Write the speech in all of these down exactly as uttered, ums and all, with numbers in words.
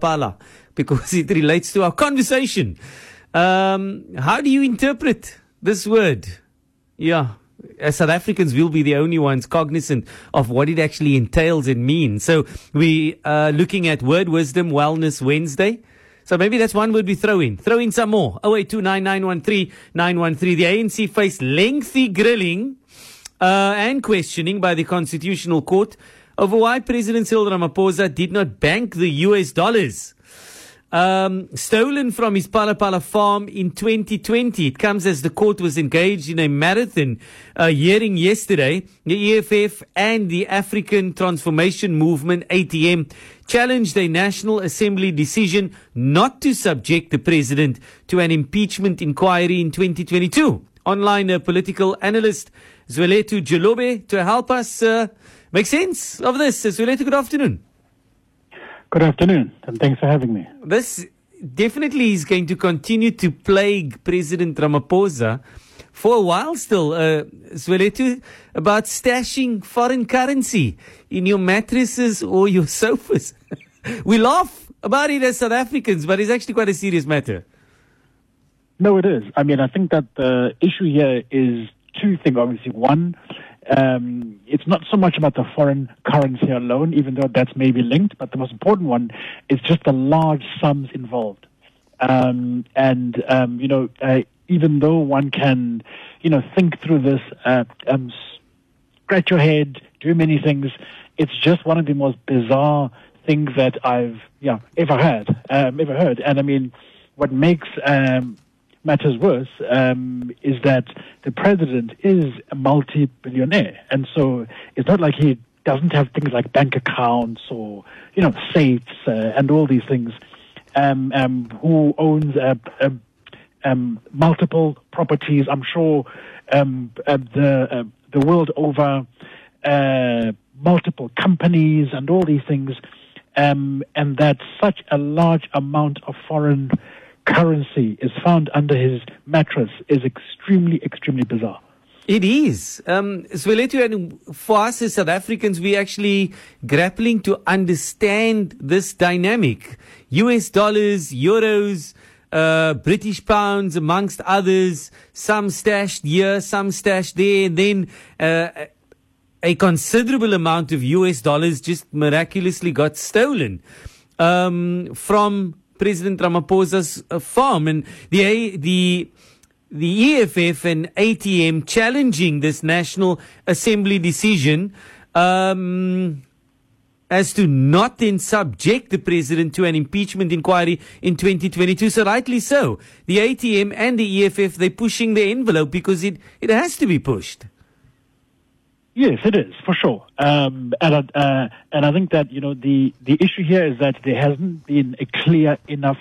Pala because it relates to our conversation. Um, how do you interpret this word? Yeah. As South Africans, will be the only ones cognizant of what it actually entails and means. So we are looking at Word Wisdom Wellness Wednesday. So maybe that's one word we throw in. Throw in some more. oh eight two nine nine one three nine one three. The A N C faced lengthy grilling uh, and questioning by the Constitutional Court over why President Cyril Ramaphosa did not bank the U S dollars Um, stolen from his Pala Pala farm in twenty twenty. It comes as the court was engaged in a marathon uh, hearing yesterday. The E F F and the African Transformation Movement, A T M, challenged a National Assembly decision not to subject the president to an impeachment inquiry in twenty twenty-two. Online uh, political analyst Zwelethwa Jolobe to help us uh, make sense of this. Zwelethwa, good afternoon. Good afternoon, and thanks for having me. This definitely is going to continue to plague President Ramaphosa for a while still. Uh, Zwelethwa, about stashing foreign currency in your mattresses or your sofas. We laugh about it as South Africans, but it's actually quite a serious matter. No, it is. I mean, I think that the issue here is two things, obviously. One, Um, it's not so much about the foreign currency alone, even though that's maybe linked, but the most important one is just the large sums involved. Um, and, um, you know, uh, even though one can, you know, think through this, uh, um, scratch your head, do many things, it's just one of the most bizarre things that I've, yeah, ever heard, um, ever heard. And I mean, what makes, um, matters worse um, is that the president is a multi-billionaire. And so it's not like he doesn't have things like bank accounts or, you know, safes uh, and all these things. Um, um, who owns uh, uh, um, multiple properties. I'm sure um, uh, the, uh, the world over, uh, multiple companies and all these things. Um, and that such a large amount of foreign currency is found under his mattress is extremely, extremely bizarre. It is. Um, Zwelethwa, and for us as South Africans, we're actually grappling to understand this dynamic. U S dollars, euros, uh, British pounds, amongst others, some stashed here, some stashed there, and then uh, a considerable amount of U S dollars just miraculously got stolen um, from President Ramaphosa's uh, farm. And the the the E F F and A T M challenging this National Assembly decision um, as to not then subject the president to an impeachment inquiry in twenty twenty-two. So rightly so, the A T M and the E F F, they're pushing the envelope because it, it has to be pushed. Yes, it is, for sure. Um, and, uh, and I think that, you know, the, the issue here is that there hasn't been a clear enough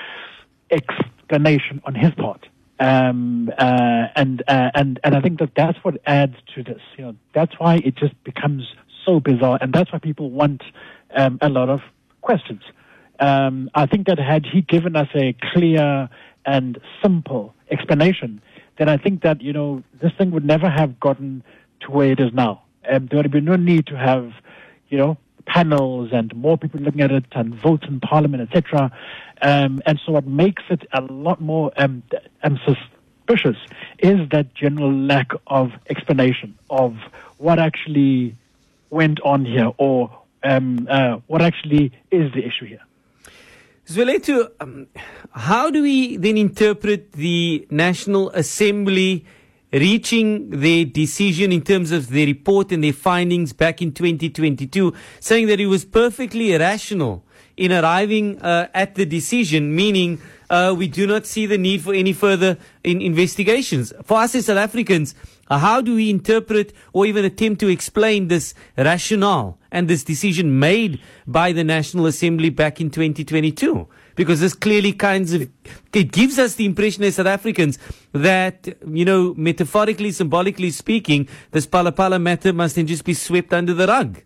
explanation on his part. Um, uh, and, uh, and, and I think that that's what adds to this. You know, that's why it just becomes so bizarre, and that's why people want um, a lot of questions. Um, I think that had he given us a clear and simple explanation, then I think that, you know, this thing would never have gotten to where it is now. Um, there would be no need to have, you know, panels and more people looking at it and votes in Parliament, et cetera. Um, and so what makes it a lot more um, um, suspicious is that general lack of explanation of what actually went on here or um, uh, what actually is the issue here. Zwelethwa, um, how do we then interpret the National Assembly reaching their decision in terms of their report and their findings back in twenty twenty-two, saying that it was perfectly rational in arriving uh, at the decision, meaning uh, we do not see the need for any further in investigations. For us as South Africans, uh, how do we interpret or even attempt to explain this rationale and this decision made by the National Assembly back in twenty twenty-two? Because this clearly kinds of, it gives us the impression as South Africans that, you know, metaphorically, symbolically speaking, this Pala Pala matter must then just be swept under the rug.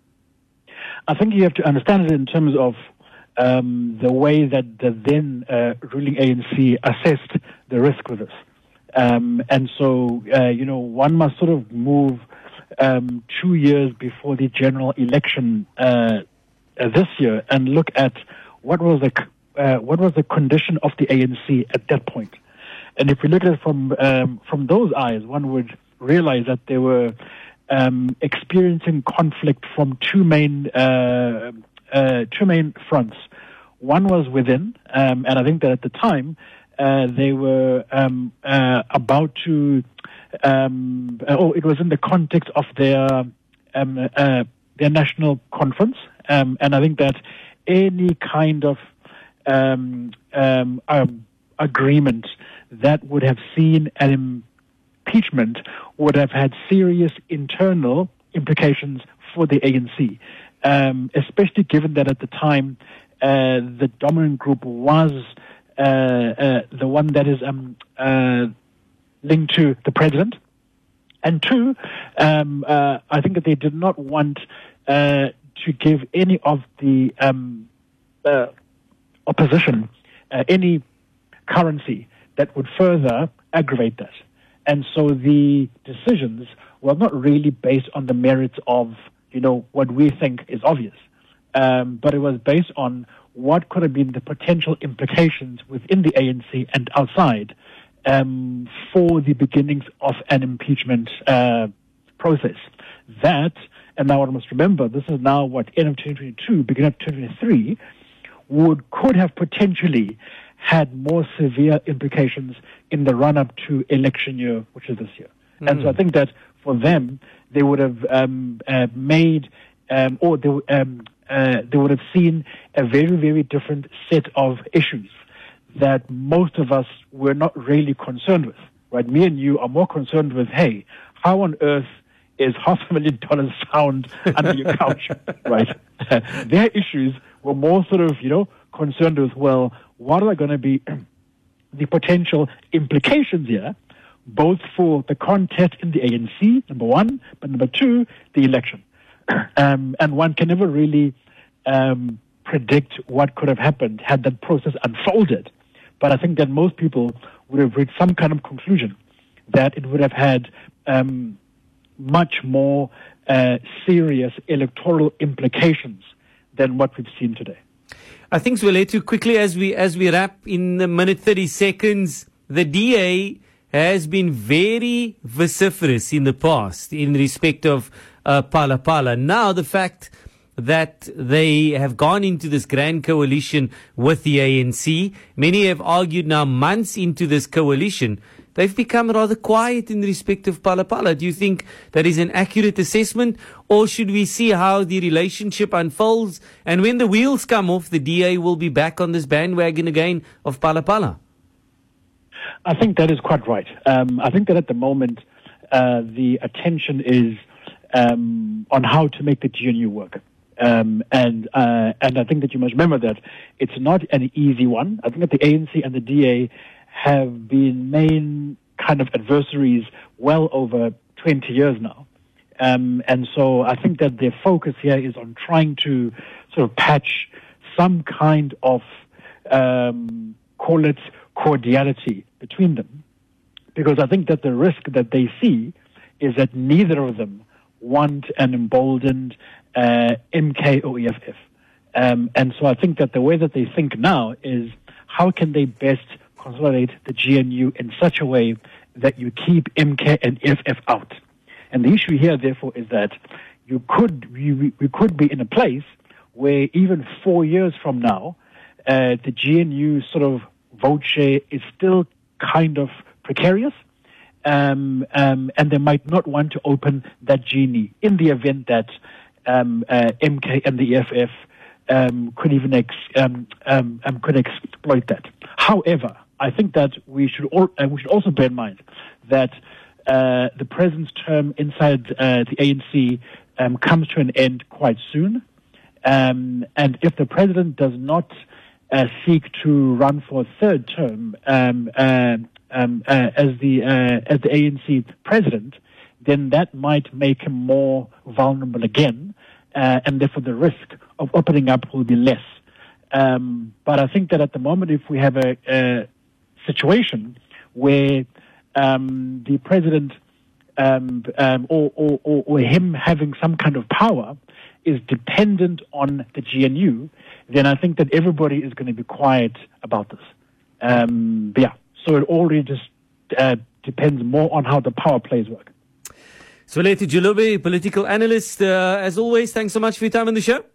I think you have to understand it in terms of um, the way that the then uh, ruling A N C assessed the risk with this. Um, and so, uh, you know, one must sort of move um, two years before the general election uh, uh, this year and look at what was the uh, what was the condition of the A N C at that point. And if we look at it from um, from those eyes, one would realize that they were um, experiencing conflict from two main uh, uh, two main fronts. One was within, um, and I think that at the time uh, they were um, uh, about to. Um, oh, it was in the context of their um, uh, their national conference, um, and I think that any kind of um, um, um, agreement that would have seen an impeachment would have had serious internal implications for the A N C, um, especially given that at the time uh, the dominant group was uh, uh, the one that is um, uh, linked to the president. And two, um, uh, I think that they did not want uh, to give any of the um, uh, opposition uh, any currency that would further aggravate that. And so the decisions were not really based on the merits of, you know, what we think is obvious, um, but it was based on what could have been the potential implications within the A N C and outside um, for the beginnings of an impeachment uh, process. That, and now one must remember, this is now what, end of twenty twenty-two, beginning of twenty twenty-three, would could have potentially had more severe implications in the run-up to election year, which is this year. Mm. And so I think that for them, they would have um, uh, made, um, or they, um, uh, they would have seen a very, very different set of issues that most of us were not really concerned with, right? Me and you are more concerned with, hey, how on earth is half a million dollars found under your couch, right? Their issues were more sort of, you know, concerned with, well, what are going to be the potential implications here, both for the contest in the A N C, number one, but number two, the election. Um, and one can never really um, predict what could have happened had that process unfolded. But I think that most people would have reached some kind of conclusion that it would have had um, much more uh, serious electoral implications than what we've seen today. I think, Zwelethlo, quickly as we as we wrap in a minute thirty seconds, the D A has been very vociferous in the past in respect of uh, Phala Phala. Now the fact that they have gone into this grand coalition with the A N C, many have argued now months into this coalition, they've become rather quiet in respect of Phala Phala. Do you think that is an accurate assessment, or should we see how the relationship unfolds, and when the wheels come off, the D A will be back on this bandwagon again of Phala Phala? I think that is quite right. Um, I think that at the moment uh, the attention is um, on how to make the G N U work. Um, and uh, and I think that you must remember that it's not an easy one. I think that the A N C and the D A have been main kind of adversaries well over twenty years now. Um, and so I think that their focus here is on trying to sort of patch some kind of, um, call it cordiality between them. Because I think that the risk that they see is that neither of them want an emboldened uh, M K or E F F. Um, and so I think that the way that they think now is how can they best consolidate the G N U in such a way that you keep M K and E F F out. And the issue here, therefore, is that you could we, we could be in a place where even four years from now, uh, the G N U sort of vote share is still kind of precarious, um, um, and they might not want to open that genie in the event that um, uh, M K and the E F F um, could even ex, um, um, um, could exploit that. However, I think that we should all, uh, we should also bear in mind that uh, the president's term inside uh, the A N C um, comes to an end quite soon, um, and if the president does not uh, seek to run for a third term um, uh, um, uh, as the uh, as the A N C president, then that might make him more vulnerable again, uh, and therefore the risk of opening up will be less. Um, but I think that at the moment, if we have a, a situation where um, the president um, um, or, or, or, or him having some kind of power is dependent on the G N U, then I think that everybody is going to be quiet about this. Um, but yeah, so it all really just uh, depends more on how the power plays work. Zwelethini Jolobe, political analyst. Uh, as always, thanks so much for your time on the show.